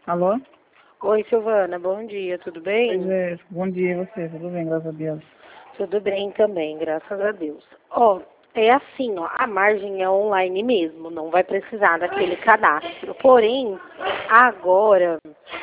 Alô? Oi, Silvana, bom dia, tudo Pois bem? é, bom dia e você? Tudo bem, graças a Deus. Tudo bem também, graças a Deus. Ó, é assim, ó, a margem é online mesmo, não vai precisar daquele cadastro. Porém, agora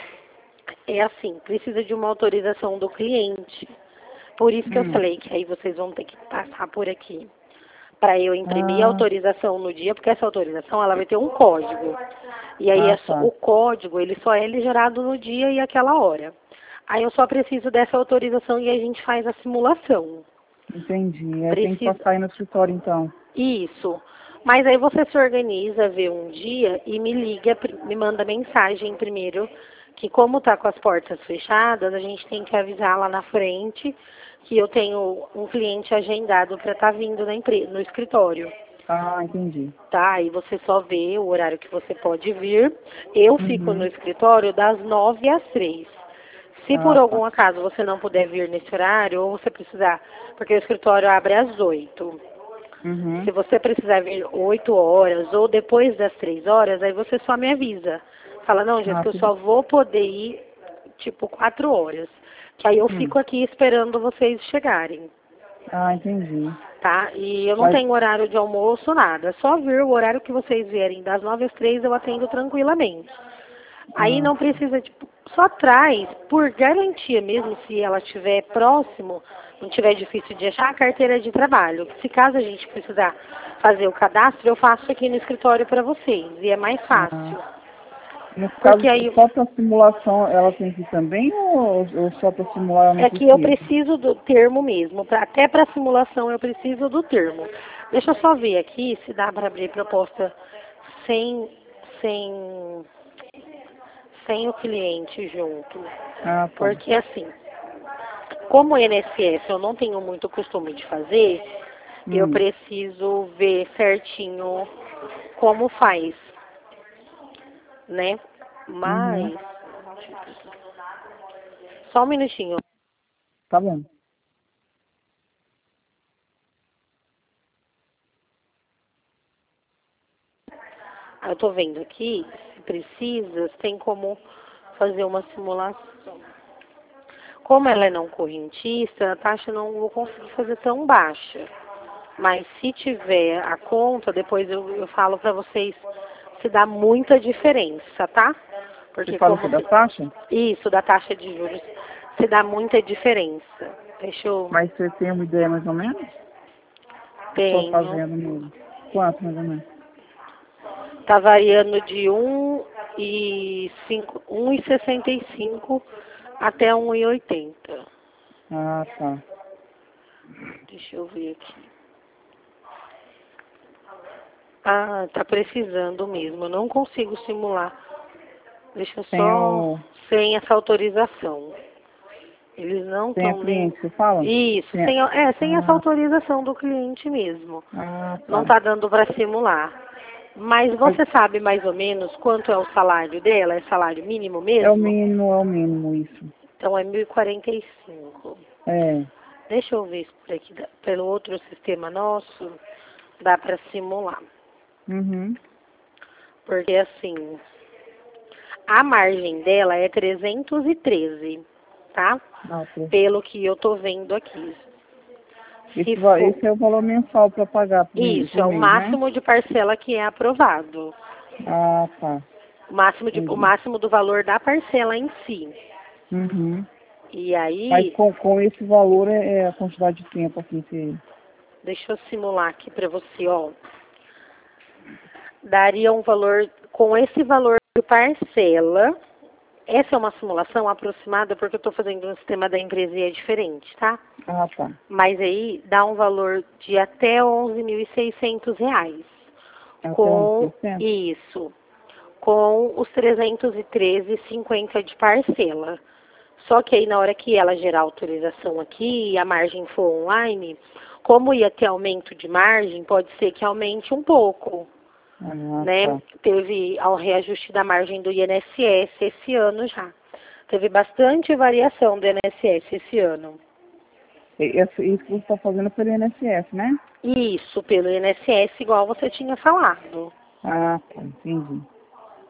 é assim, precisa de uma autorização do cliente. Por isso que eu Hum. falei que aí vocês vão ter que passar por aqui para eu imprimir a Ah, autorização no dia, porque essa autorização ela vai ter um código. E aí tá. o código, ele só é gerado no dia e aquela hora. Aí eu só preciso dessa autorização e a gente faz a simulação. Entendi. Eu tenho que Precisa. passar aí no escritório então. Isso. Mas aí você se organiza, vê um dia e me liga, me manda mensagem primeiro, que como tá com as portas fechadas, a gente tem que avisar lá na frente que eu tenho um cliente agendado para estar vindo no escritório. Ah, entendi. Tá? Aí você só vê o horário que você pode vir. Eu fico no Uhum. escritório das 9 às 3. Se por Ah, tá. algum acaso você não puder vir nesse horário, ou você precisar, porque o escritório abre às 8. Uhum. Se você precisar vir 8 horas ou depois das 3 horas, aí você só me avisa. Fala, não, Ah, Jéssica, eu tudo. só vou poder ir, tipo, 4 horas. Que aí eu Hum. fico aqui esperando vocês chegarem, Ah, entendi. tá? E eu não Mas, tenho horário de almoço, nada. Só vir o horário que vocês vierem, das 9 às 3 eu atendo tranquilamente. Aí ah, não precisa, tipo, só traz, por garantia mesmo, se ela estiver próximo, não tiver difícil de achar, a carteira de trabalho. Se caso a gente precisar fazer o cadastro, eu faço aqui no escritório para vocês, e é mais ah. fácil. Nesse caso, Porque aí só para simulação ela tem que ir também ou só para simular ela não é que eu precisa? preciso do termo mesmo, até para simulação eu preciso do termo. Deixa eu só ver aqui se dá para abrir proposta sem, sem, sem o cliente junto. Ah, tá. Porque assim, como o INSS eu não tenho muito costume de fazer, eu Hum. preciso ver certinho como faz, né? Uhum. Mas, só um minutinho. Tá bom. Eu tô vendo aqui, se precisa, tem como fazer uma simulação. Como ela é não correntista, a taxa não vou conseguir fazer tão baixa. Mas se tiver a conta, depois eu falo para vocês se dá muita diferença, tá? Você Porque fala que como é da taxa? isso da taxa de juros se dá muita diferença. Deixa eu Mas você tem uma ideia mais ou menos? Estou tenho. fazendo mesmo. Quanto mais ou menos? Tá variando de 1,65 até 1,80. Ah, tá. Deixa eu ver aqui. Ah, tá precisando mesmo. Eu não consigo simular. Deixa eu Tem só o. sem essa autorização. Eles não Tem a estão nem. cliente, você fala? Isso, Tem a... sem essa autorização do cliente mesmo. Não Tá. tá dando para simular. Mas Mas você sabe mais ou menos quanto é o salário dela? É salário mínimo mesmo? é o mínimo isso. Então é 1.045. É. Deixa eu ver se por aqui, pelo outro sistema nosso, dá para simular. Uhum. Porque assim, a margem dela é 313, tá? Ah, tá. Pelo que eu tô vendo aqui. Se for, Esse é o valor mensal para pagar isso, por é o mês, né? máximo de parcela que é aprovado. Ah, tá. O Entendi. máximo do valor da parcela em si. Uhum. E Mas aí, com esse valor é a quantidade de tempo aqui que. deixa eu simular aqui para você, ó. Daria um valor, com esse valor de parcela, essa é uma simulação aproximada porque eu estou fazendo um sistema da empresa e é diferente, tá? Ah, tá. Mas aí dá um valor de até R$ 11.600. Até onde? Com 60? isso, com os 313,50 de parcela. Só que aí na hora que ela gerar autorização aqui e a margem for online, como ia ter aumento de margem, pode ser que aumente um pouco, Ah, né? tá. Teve ao reajuste da margem do INSS esse ano já. Teve bastante variação do INSS esse ano. Isso que você está fazendo pelo INSS, né? Isso, pelo INSS, igual você tinha falado. Ah, tá. Entendi.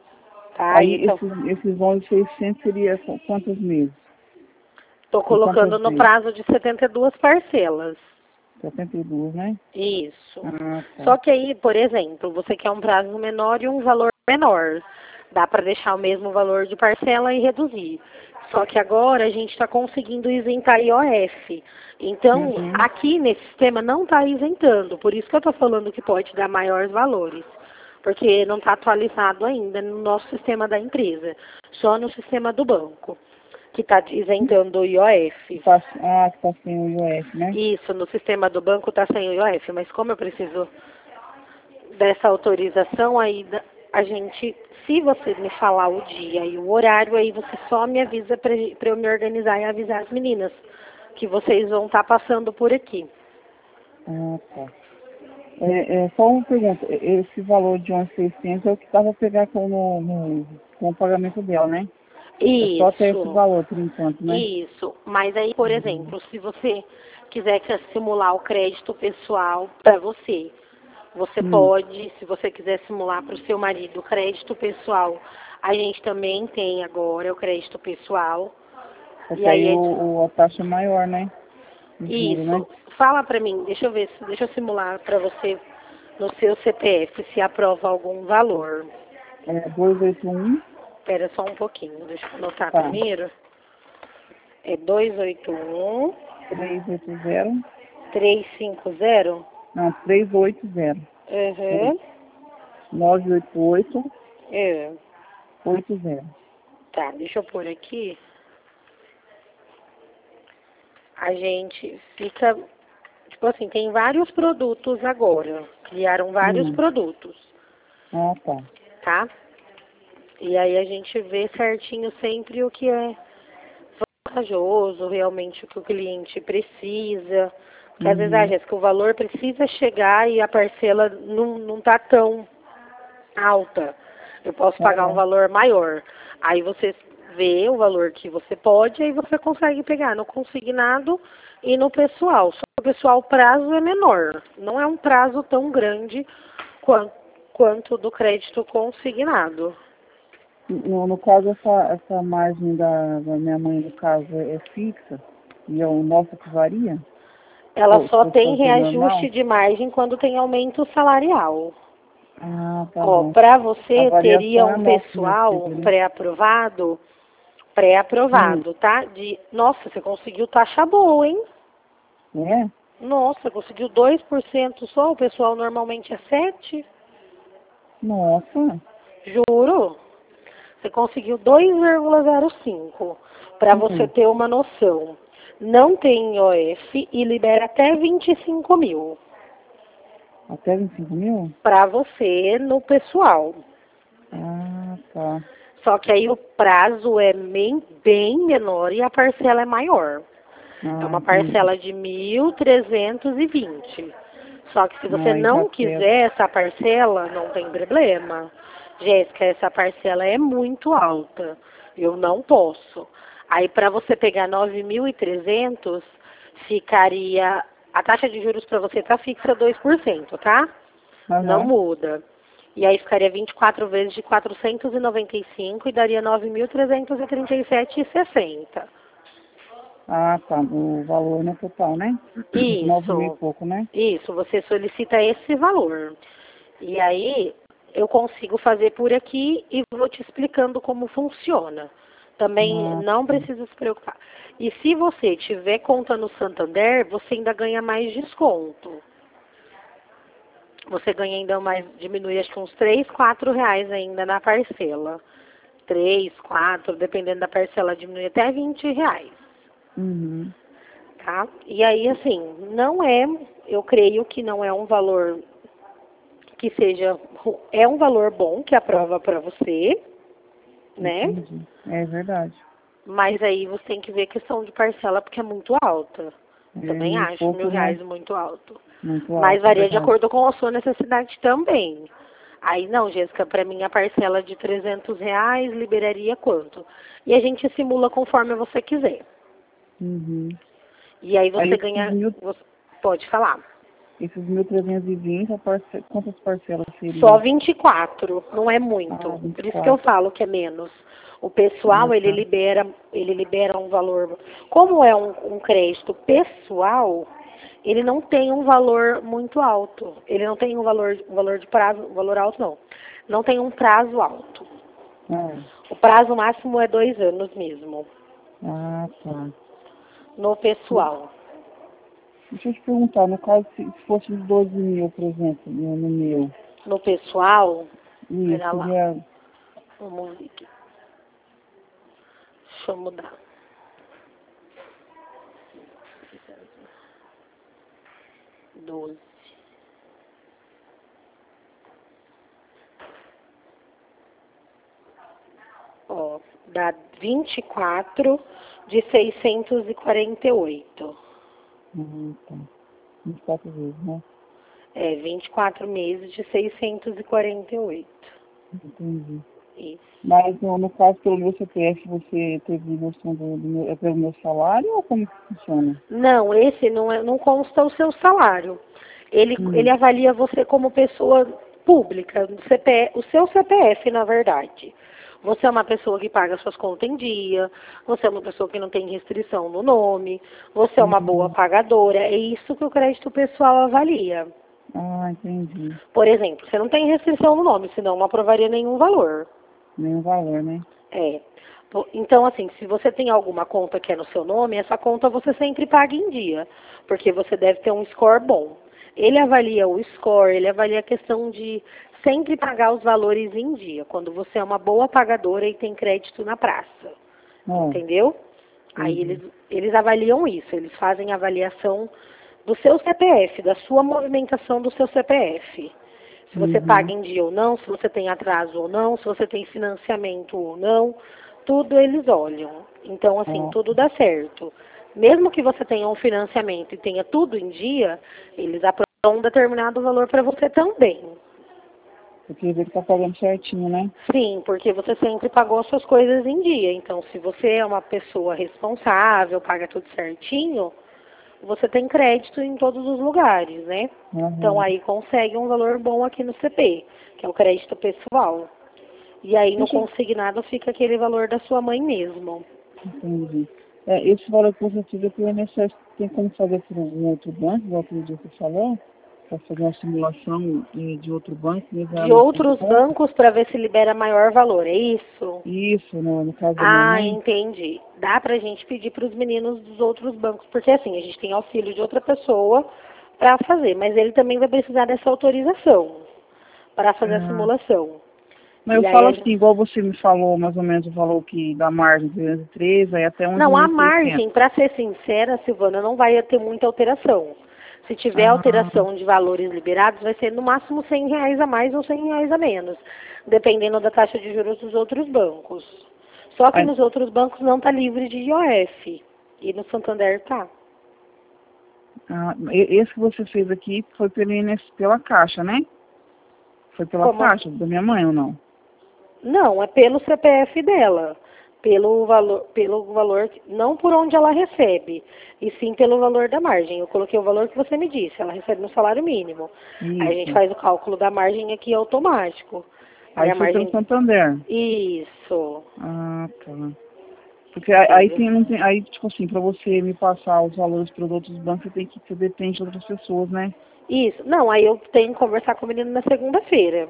Tá? Aí Então, esses 11.600 seria quantos meses? estou colocando no prazo de 72 parcelas. 72, né? Isso. Ah, tá. Só que aí, por exemplo, você quer um prazo menor e um valor menor. Dá para deixar o mesmo valor de parcela e reduzir. Só que agora a gente está conseguindo isentar IOF. Então, Uhum. aqui nesse sistema não está isentando. Por isso que eu estou falando que pode dar maiores valores. Porque não está atualizado ainda no nosso sistema da empresa. Só no sistema do banco, que está isentando o IOF. Que tá sem o IOF, né? Isso, no sistema do banco está sem o IOF, mas como eu preciso dessa autorização, aí a gente, se você me falar o dia e o horário, aí você só me avisa para eu me organizar e avisar as meninas que vocês vão estar passando por aqui. Ah, tá. Só uma pergunta, esse valor de 11.600 é o que estava pegar com o pagamento dela, né? É só até esse Isso, valor por enquanto, né? isso. Mas aí, por Uhum. exemplo, se você quiser simular o crédito pessoal para você, você Hum. pode, se você quiser simular para o seu marido o crédito pessoal, a gente também tem agora o crédito pessoal. Porque E aí, aí a taxa é maior, né? O juro, né? isso. Fala para mim, deixa eu ver, deixa eu simular para você no seu CPF se aprova algum valor. É 281, Espera só um pouquinho, deixa eu anotar tá. primeiro. É 281 380, 350. não, 380. Uhum. 988 É. 80. Tá, deixa eu pôr aqui. A gente fica, tipo assim, tem vários produtos agora. Criaram vários Hum. produtos, Ah, tá. tá? E aí a gente vê certinho sempre o que é vantajoso, realmente o que o cliente precisa. Porque às vezes, Uhum. Jéssica, o valor precisa chegar e a parcela não tá tão alta. Eu posso pagar um Aham. valor maior. Aí você vê o valor que você pode, aí você consegue pegar no consignado e no pessoal. Só que o pessoal o prazo é menor. Não é um prazo tão grande quanto do crédito consignado. No caso, essa margem da minha mãe, no caso, é fixa e é o nosso que varia? Ela Se só fosse tem fazer normal? reajuste de margem quando tem aumento salarial. Ah, tá Ó, bom. para A você teria variação é um nossa que pessoal recebe, né? pré-aprovado, Hum. tá? Nossa, você conseguiu taxa boa, hein? É? Nossa, conseguiu 2% só, o pessoal normalmente é 7%. Nossa. Juro. Você conseguiu 2,05. Para você Hum. ter uma noção. Não tem IOF e libera até 25 mil. Até 25.000? Para você no pessoal. Ah, tá. Só que aí o prazo é bem menor e a parcela é maior. É Ah, uma entendi. parcela de 1.320. Só que se você Aí já não pesa. quiser essa parcela, não tem problema. Jéssica, essa parcela é muito alta. Eu não posso. Aí para você pegar 9.300, ficaria... A taxa de juros para você tá fixa 2%, tá? Não Aham. muda. E aí ficaria 24 vezes de 495 e daria 9.337,60. Ah, tá. O valor no total, né? 9.000 e Isso, pouco, né? isso, você solicita esse valor. E aí eu consigo fazer por aqui e vou te explicando como funciona. Também Ah, não tá. precisa se preocupar. E se você tiver conta no Santander, você ainda ganha mais desconto. Você ganha ainda mais, diminui acho que uns 3, 4 reais ainda na parcela. 3, 4, dependendo da parcela, diminui até 20 reais. Uhum. Tá? E aí, assim, não é, eu creio que não é um valor que seja, é um valor bom que aprova para você, né? Entendi. É verdade. Mas aí você tem que ver a questão de parcela porque é muito alta. É Também mil e acho pouco, R$ 1.000 né? muito alto. Muito Mas alto, é varia de verdade. acordo com a sua necessidade também. Aí não, Jéssica, para mim a parcela de R$ 300 liberaria quanto? E a gente simula conforme você quiser. Uhum. E aí Aí você esses ganha, mil, pode falar. Esses 1.320, quantas parcelas seriam? Só 24, não é muito. 24. Por isso que eu falo que é menos. O pessoal, ele libera um valor. Como é um crédito pessoal, ele não tem um valor muito alto. Ele não tem um valor de prazo, valor alto não. Não tem um prazo alto. O prazo máximo é 2 anos mesmo. Ah, tá. No pessoal. Deixa eu te perguntar, no caso, se fosse uns 12 mil, por exemplo, no meu. No pessoal, Isso, pera lá. seria... Vamos ver aqui. Deixa eu mudar. Doze. Ó, dá 24 de 648. Tá. 24 vezes, né? É, 24 meses de 648. Entendi. Isso. Mas no caso, pelo meu CPF, você teve noção é pelo meu salário ou como que funciona? Não, esse não consta o seu salário. Ele avalia você como pessoa pública, o seu CPF, na verdade. Você é uma pessoa que paga suas contas em dia, você é uma pessoa que não tem restrição no nome, você é uma boa pagadora. É isso que o crédito pessoal avalia. Ah, entendi. Por exemplo, você não tem restrição no nome, senão não aprovaria nenhum valor. Nenhum valor, né? É. Então, assim, se você tem alguma conta que é no seu nome, essa conta você sempre paga em dia, porque você deve ter um score bom. Ele avalia o score, ele avalia a questão de sempre pagar os valores em dia, quando você é uma boa pagadora e tem crédito na praça. Entendeu? Aí eles avaliam isso, eles fazem a avaliação do seu CPF, da sua movimentação do seu CPF. Se você paga em dia ou não, se você tem atraso ou não, se você tem financiamento ou não, tudo eles olham. Então, assim, tudo dá certo. Mesmo que você tenha um financiamento e tenha tudo em dia, eles aprovam um determinado valor para você também. Porque ele está pagando certinho, né? Sim, porque você sempre pagou as suas coisas em dia. Então, se você é uma pessoa responsável, paga tudo certinho, você tem crédito em todos os lugares, né? Então, aí consegue um valor bom aqui no CP, que é o crédito pessoal. E aí, no consignado, fica aquele valor da sua mãe mesmo. Entendi. Esse valor que você teve pelo INSS, tem como fazer por algum outro banco, igual aquele dia que você falou? Para fazer uma simulação de outro banco? De outros bancos para ver se libera maior valor, é isso? Isso, no caso da minha mãe. Entendi. Dá pra gente pedir para os meninos dos outros bancos, porque assim, a gente tem auxílio de outra pessoa para fazer, mas ele também vai precisar dessa autorização para fazer a simulação. Mas eu falo assim, igual você me falou, mais ou menos, o valor que da margem 303, aí até onde... Não, a margem, para ser sincera, Silvana, não vai ter muita alteração. Se tiver alteração de valores liberados, vai ser no máximo R$100 a mais ou R$100 a menos, dependendo da taxa de juros dos outros bancos. Só que nos outros bancos não está livre de IOF, e no Santander está. Esse que você fez aqui foi pela Caixa, né? Foi pela Caixa da minha mãe ou não? Não, é pelo CPF dela. Pelo valor, não por onde ela recebe, e sim pelo valor da margem. Eu coloquei o valor que você me disse, ela recebe no salário mínimo. Aí a gente faz o cálculo da margem aqui automático. Aí a margem... pelo Santander. Isso. Tá. Porque aí tipo assim, para você me passar os valores para os outros bancos, você depende de outras pessoas, né? Isso. Não, aí eu tenho que conversar com o menino na segunda-feira.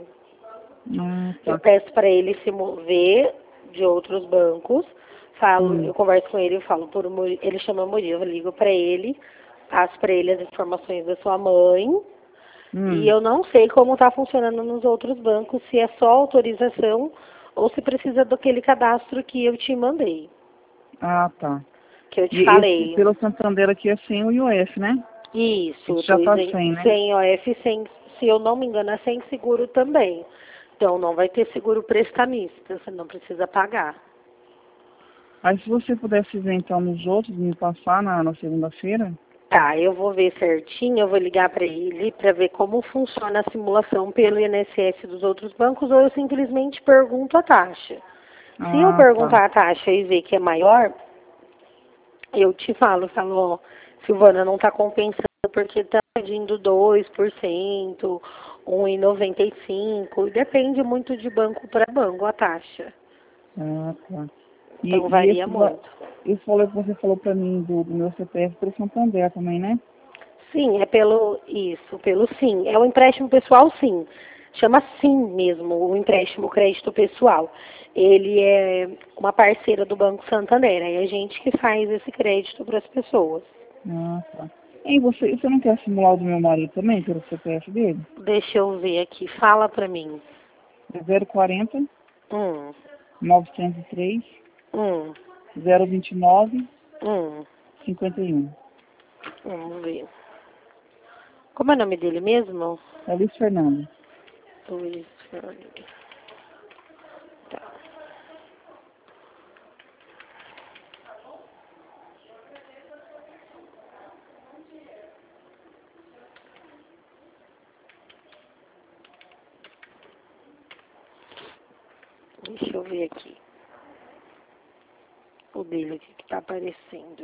Tá. Eu peço para ele se mover de outros bancos, eu converso com ele, eu falo ele chama Murilo, eu ligo para ele, passo para ele as informações da sua mãe, e eu não sei como está funcionando nos outros bancos, se é só autorização ou se precisa daquele cadastro que eu te mandei. Tá. Que eu te falei. Pelo Santander aqui é sem o IOF, né? Isso. Já tá sem, né? Sem IOF, se eu não me engano, é sem seguro também. Então, não vai ter seguro prestamista, você não precisa pagar. Aí, se você pudesse ver, então, nos outros, me passar na segunda-feira? Tá, eu vou ver certinho, eu vou ligar para ele para ver como funciona a simulação pelo INSS dos outros bancos, ou eu simplesmente pergunto a taxa. Se eu perguntar a taxa e ver que é maior, eu te falo, ó, Silvana, não está compensando porque tá pedindo 2%, 1,95%, e depende muito de banco para banco a taxa. Ah, tá. Então varia muito. Esse valor que você falou para mim do meu CPF para o Santander também, né? Sim, é pelo SIM. É o empréstimo pessoal, sim. Chama SIM mesmo, o empréstimo crédito pessoal. Ele é uma parceira do Banco Santander. É a gente que faz esse crédito para as pessoas. Ah, tá. E você não quer simular o do meu marido também, pelo CPF dele? Deixa eu ver aqui. Fala para mim. É 040 Hum, 903 hum, 029 hum. 51. Vamos ver. Como é o nome dele mesmo? É Luiz Fernando. Luiz Fernando. Tá. Deixa eu ver aqui. O dele aqui que tá aparecendo.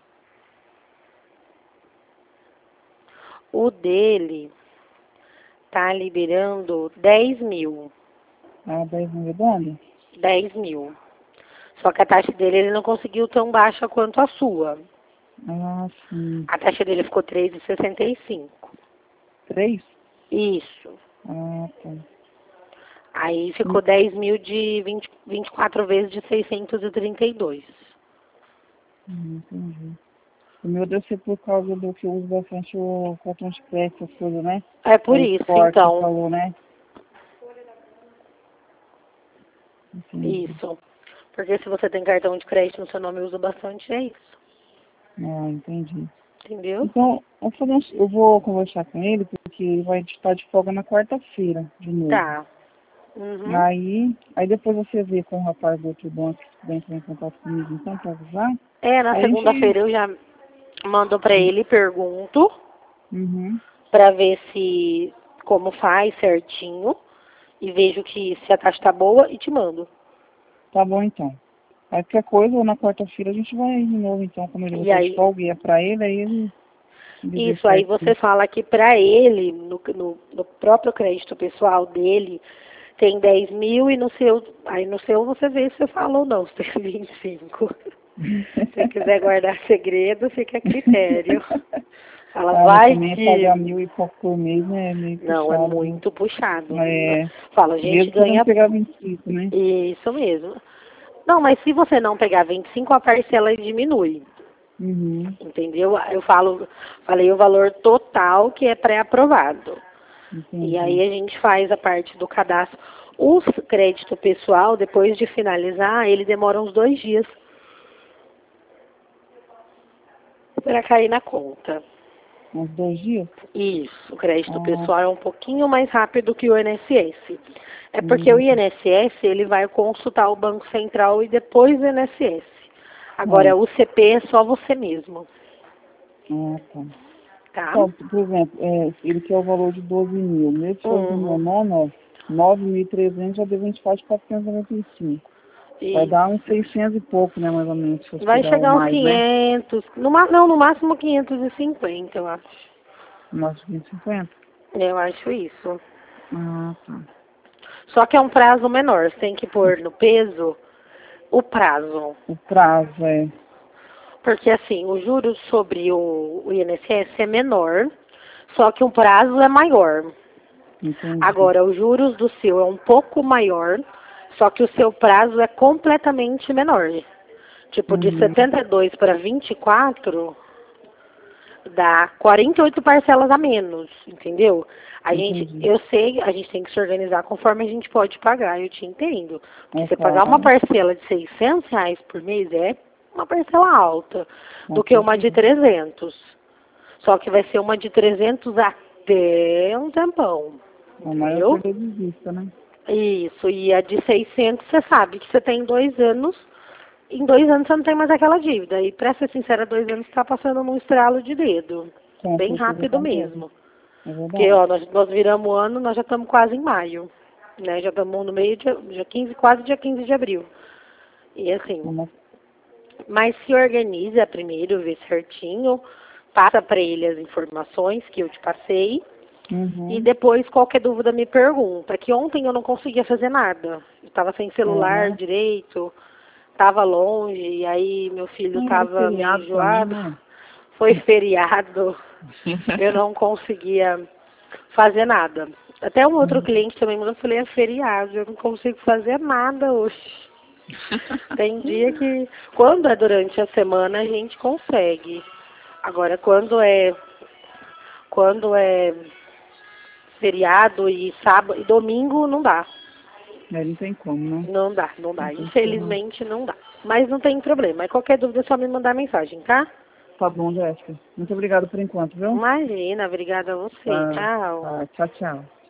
O dele tá liberando 10 mil. Ah, 10 mil redondo? 10 mil. Só que a taxa dele ele não conseguiu tão baixa quanto a sua. Ah, sim. A taxa dele ficou 3,65. 3? Isso. Ah, tá. Aí ficou 10 mil de 24 vezes de 632. Entendi. O meu deve ser por causa do que eu uso bastante o cartão de crédito, essas coisas, né? É por O isso, esporte, você então. falou, né? Entendi. Isso. Porque se você tem cartão de crédito no seu nome e usa bastante, é isso. Ah, entendi. Entendeu? Então, eu vou conversar com ele, porque ele vai estar de folga na quarta-feira, de novo. Tá. Uhum. Aí depois você vê com o rapaz do outro banco que vai entrar em contato comigo, então, para avisar. Na Aí a gente... segunda-feira eu já mando pra ele e pergunto Uhum. pra ver se como faz certinho e vejo que se a taxa tá boa e te mando. Tá bom, então. Aí qualquer coisa, ou na quarta-feira a gente vai de novo, então, como ele vai E estar de aí, folga, e é pra ele, aí ele vê isso aí você certinho. fala que pra ele, no próprio crédito pessoal dele, tem 10 mil e aí no seu você vê se eu falo ou não, se tem 25. Se quiser guardar segredo, fica a critério. Ela Ah, mas vai também que... pagar 1.000 e pouco por mês, né, é meio Não, é puxado, né? muito puxado. É, Fala, a gente mesmo podendo ganha... pegar 25, né? Isso mesmo. Não, mas se você não pegar 25, a parcela diminui. Uhum, Entendeu? Falei o valor total que é pré-aprovado. E entendi. aí a gente faz a parte do cadastro. O crédito pessoal, depois de finalizar, ele demora uns 2 dias para cair na conta. Uns 2 dias? Isso, o crédito Ah, pessoal é um pouquinho mais rápido que o INSS. É porque o uhum. INSS, ele vai consultar o Banco Central e depois o INSS. Agora, É. o CP é só você mesmo, Ah, tá. tá? Então, por exemplo, ele quer o valor de 12 mil. Mesmo se fosse do meu Uhum. nome, ó, 9.300 já deu 24 de 495. Vai dar uns Isso. 600 e pouco, né, mais ou menos, se fosse Vai pegar o chegar uns mais, né? 500, não, no máximo 550, eu acho. Nossa, 250. Eu acho isso. Ah, tá. Só que é um prazo menor, você tem que pôr no peso o prazo. O prazo é. Porque assim, o juros sobre o INSS é menor, só que o prazo é maior. Entendi. Agora, os juros do seu é um pouco maior, só que o seu prazo é completamente menor. Tipo, de Uhum, 72 para 24, dá 48 parcelas a menos, entendeu? entendi. Eu sei, a gente tem que se organizar conforme a gente pode pagar, eu te entendo. Porque É você pagar uma claro, parcela de R$ 600 por mês é uma parcela alta, com do que uma de certeza. 300. Só que vai ser uma de 300 até um tempão, A maior entendeu? perda de vista, né? Isso, e a de 600 você sabe que você tem 2 anos, em 2 anos você não tem mais aquela dívida. E pra ser sincera, 2 anos está passando num estralo de dedo. Com Bem certeza rápido concordo. mesmo. É Porque, verdade. ó, nós viramos o ano, nós já estamos quase em maio. Né? Já estamos no meio de dia 15, quase dia 15 de abril. E assim, Uma- mas se organiza primeiro, vê certinho, passa para ele as informações que eu te passei. Uhum. E depois, qualquer dúvida, me pergunta. Que ontem eu não conseguia fazer nada. Eu estava sem celular direito, estava longe, e aí meu filho estava meio enjoado. Também, né? Foi feriado, eu não conseguia fazer nada. Até um outro cliente também mandou, eu falei, é feriado, eu não consigo fazer nada hoje. Tem dia que, quando é durante a semana, a gente consegue. Agora, quando é feriado e sábado e domingo, não dá. Não tem como, né? Não dá. Infelizmente, não dá. Mas não tem problema. Qualquer dúvida é só me mandar mensagem, tá? Tá bom, Jéssica. Muito obrigada por enquanto, viu? Imagina, obrigada a você. Tchau. Tchau, tchau.